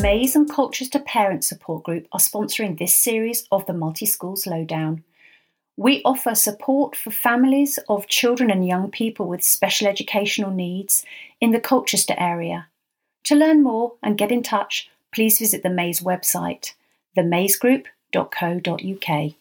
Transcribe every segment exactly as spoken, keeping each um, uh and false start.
Maze and Colchester Parent Support Group are sponsoring this series of the Multi-Schools Lowdown. We offer support for families of children and young people with special educational needs in the Colchester area. To learn more and get in touch, please visit the Maze website, the maze group dot co dot uk.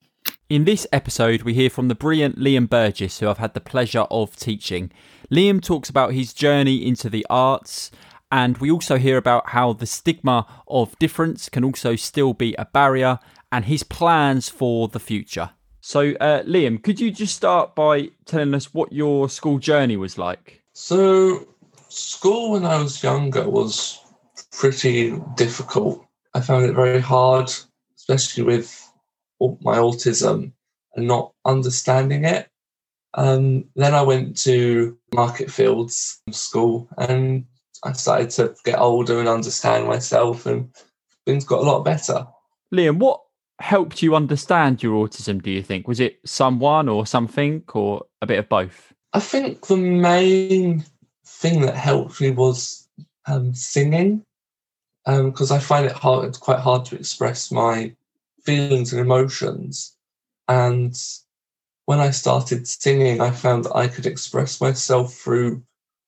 In this episode, we hear from the brilliant Liam Burgess, who I've had the pleasure of teaching. Liam talks about his journey into the arts, and we also hear about how the stigma of difference can also still be a barrier, and his plans for the future. So, uh, Liam, could you just start by telling us what your school journey was like? So, school when I was younger was pretty difficult. I found it very hard, especially with my autism and not understanding it. Um, then I went to Market Fields School and I started to get older and understand myself, and things got a lot better. Liam, what helped you understand your autism, do you think? Was it someone or something, or a bit of both? I think the main thing that helped me was um, singing, because um, I find it hard, it's quite hard to express my feelings and emotions. And when I started singing, I found that I could express myself through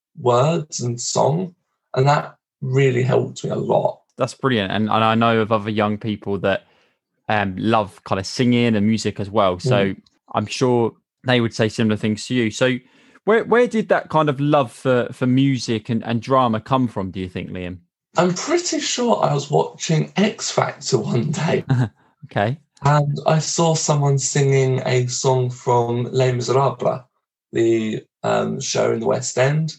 words and song, and that really helped me a lot. That's brilliant. And, and I know of other young people that um, love kind of singing and music as well. So mm. I'm sure they would say similar things to you. So where where did that kind of love for, for music and, and drama come from, do you think, Liam? I'm pretty sure I was watching X Factor one day. Okay. And I saw someone singing a song from Les Miserables, the um, show in the West End.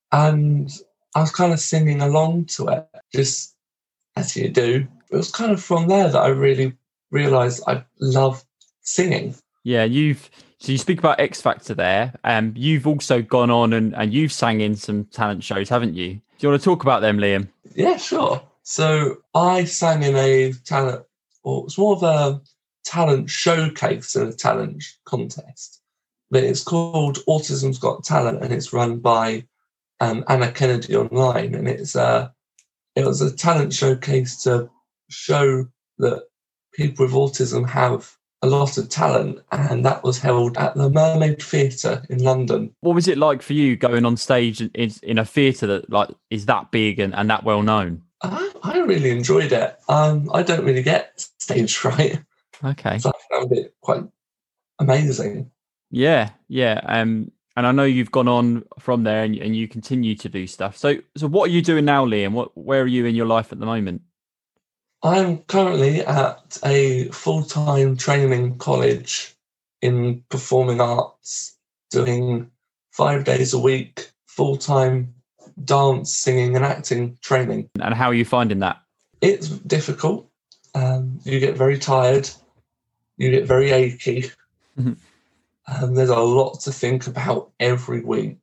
And I was kind of singing along to it, just as you do. It was kind of from there that I really realised I love singing. Yeah, you've so you speak about X Factor there. Um, you've also gone on and, and you've sang in some talent shows, haven't you? Do you want to talk about them, Liam? Yeah, sure. So I sang in a talent, or it's more of a talent showcase than a talent contest. But it's called Autism's Got Talent, and it's run by um, Anna Kennedy Online. And it's a, it was a talent showcase to show that people with autism have a lot of talent, and that was held at the Mermaid Theatre in London. What was it like for you going on stage in, in a theatre that like is that big and, and that well known? I, I really enjoyed it. Um, I don't really get stage fright. Okay. So I found it quite amazing. Yeah, yeah. Um, and I know you've gone on from there and, and you continue to do stuff. So, so what are you doing now, Liam? What, where are you in your life at the moment? I'm currently at a full-time training college in performing arts, doing five days a week, full-time dance, singing and acting training. And how are you finding that? It's difficult. Um, you get very tired. You get very achy. Mm-hmm. Um, there's a lot to think about every week.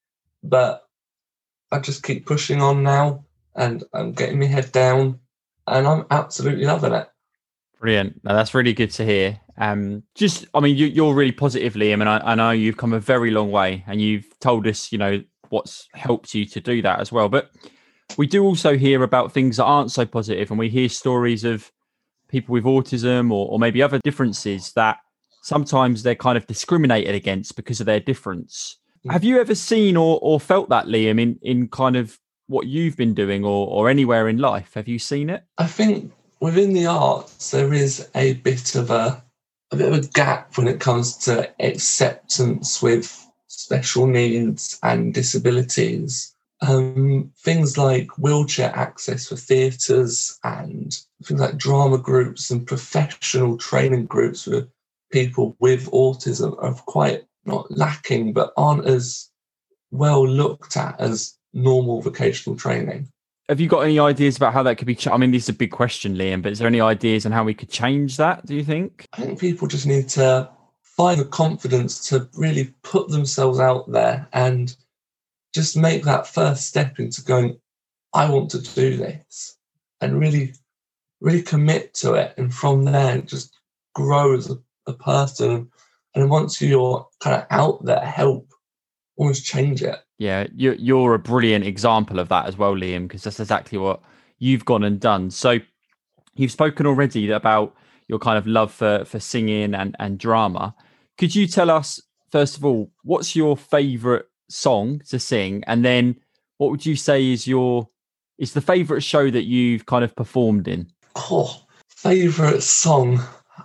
But I just keep pushing on now, and I'm getting my head down, and I'm absolutely loving it. Brilliant. No, that's really good to hear. Um, just, I mean, you, you're really positive, Liam, and I, I know you've come a very long way, and you've told us, you know, what's helped you to do that as well. But we do also hear about things that aren't so positive, and we hear stories of people with autism or, or maybe other differences that sometimes they're kind of discriminated against because of their difference. Mm. Have you ever seen or, or felt that, Liam, in, in kind of what you've been doing or, or anywhere in life? Have you seen it? I think within the arts, there is a bit of a, a bit of a gap when it comes to acceptance with special needs and disabilities. Um, things like wheelchair access for theatres and things like drama groups and professional training groups for people with autism are quite not lacking, but aren't as well looked at as normal vocational training. Have you got any ideas about how that could be? Ch- I mean, this is a big question, Liam, but is there any ideas on how we could change that, do you think? I think people just need to find the confidence to really put themselves out there and just make that first step into going, I want to do this, and really, really commit to it. And from there, just grow as a, a person. And once you're kind of out there, help almost change it. Yeah, you're, you're a brilliant example of that as well, Liam, because that's exactly what you've gone and done. So you've spoken already about your kind of love for, for singing and, and drama. Could you tell us, first of all, what's your favourite song to sing? And then what would you say is your is the favourite show that you've kind of performed in? Oh, favourite song.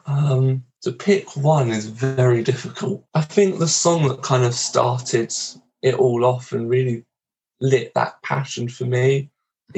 Um, to pick one is very difficult. I think the song that kind of started it all off and really lit that passion for me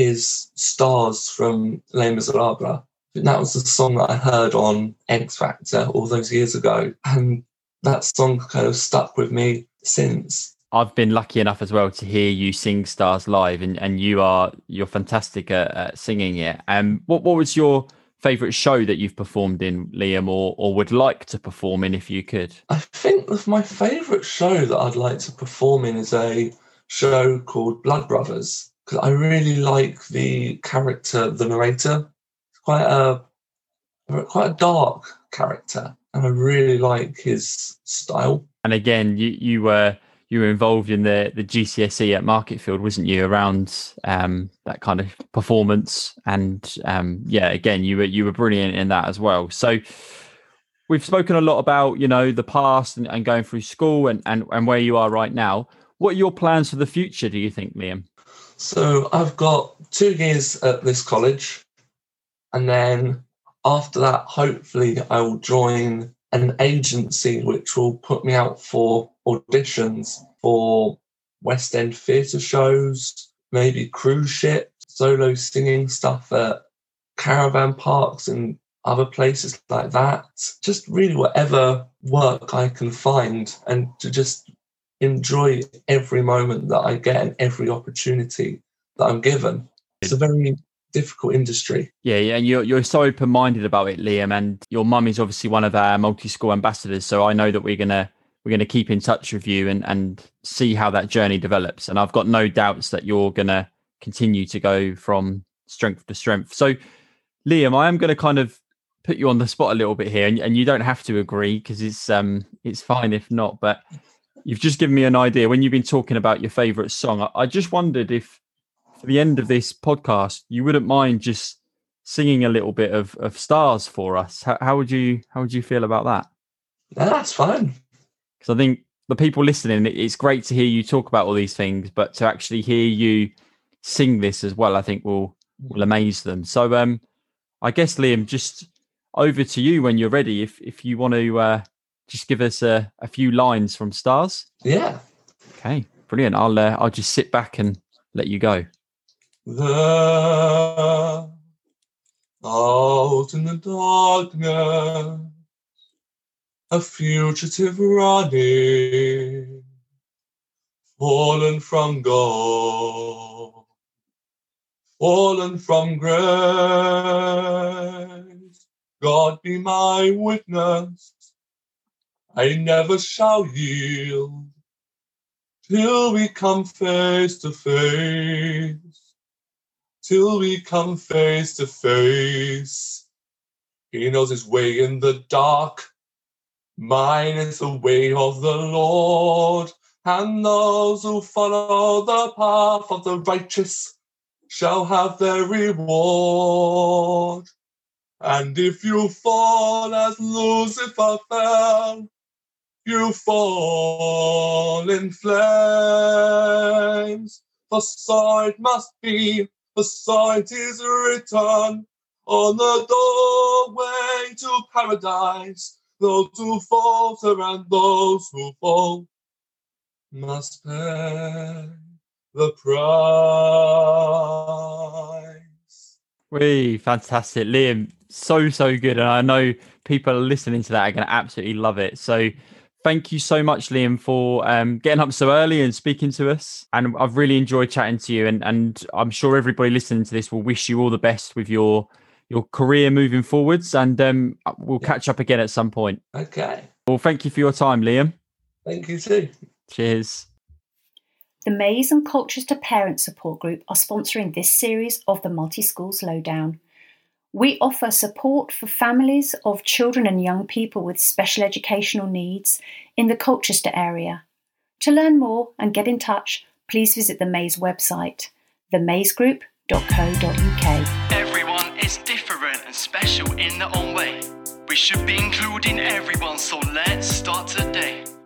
is Stars from Les Miserables. I think that was the song that I heard on X Factor all those years ago. And that song kind of stuck with me since. I've been lucky enough as well to hear you sing Stars live, and, and you are you're fantastic at, at singing it. Um, what what was your favourite show that you've performed in, Liam, or or would like to perform in if you could? I think my favourite show that I'd like to perform in is a show called Blood Brothers, because I really like the character, the narrator. It's quite a quite a dark character, and I really like his style. And again, you you were you were involved in the the G C S E at Marketfield, wasn't you, around um, that kind of performance? And um, yeah, again, you were you were brilliant in that as well. So we've spoken a lot about, you know, the past and, and going through school and, and and where you are right now. What are your plans for the future, do you think, Liam? So I've got two years at this college, and then after that, hopefully I will join an agency which will put me out for auditions for West End theatre shows, maybe cruise ship, solo singing stuff at caravan parks and other places like that. Just really whatever work I can find, and to just enjoy every moment that I get and every opportunity that I'm given. It's a very difficult industry. Yeah, yeah, and you're you're so open-minded about it, Liam. And your mum is obviously one of our multi-school ambassadors, so I know that we're gonna we're gonna keep in touch with you and and see how that journey develops. And I've got no doubts that you're gonna continue to go from strength to strength. So, Liam, I am gonna kind of put you on the spot a little bit here, and, and you don't have to agree because it's um it's fine if not. But you've just given me an idea when you've been talking about your favourite song. I, I just wondered if, for the end of this podcast, you wouldn't mind just singing a little bit of, of Stars for us. How, how would you how would you feel about that? Yeah, that's fine. Because I think the people listening, it's great to hear you talk about all these things, but to actually hear you sing this as well, I think will will amaze them. So um, I guess, Liam, just over to you when you're ready. If if you want to uh, just give us a, a few lines from Stars. Yeah. Okay, brilliant. I'll uh, I'll just sit back and let you go. There, out in the darkness, a fugitive running, fallen from God, fallen from grace. God be my witness, I never shall yield till we come face to face. Till we come face to face. He knows his way in the dark. Mine is the way of the Lord. And those who follow the path of the righteous shall have their reward. And if you fall as Lucifer fell, you fall in flames. For so it must be. The sight is written on the doorway to paradise. Those who falter and those who fall must pay the price. Wee, fantastic. Liam, so, so good. And I know people listening to that are going to absolutely love it. So thank you so much, Liam, for um, getting up so early and speaking to us. And I've really enjoyed chatting to you. And, and I'm sure everybody listening to this will wish you all the best with your your career moving forwards. And um, we'll catch up again at some point. Okay. Well, thank you for your time, Liam. Thank you too. Cheers. The Maize and Colchester Parent Support Group are sponsoring this series of the Multi-Schools Lowdown. We offer support for families of children and young people with special educational needs in the Colchester area. To learn more and get in touch, please visit the Maize website, the maize group dot co dot uk. Everyone is different and special in their own way. We should be including everyone, so let's start today.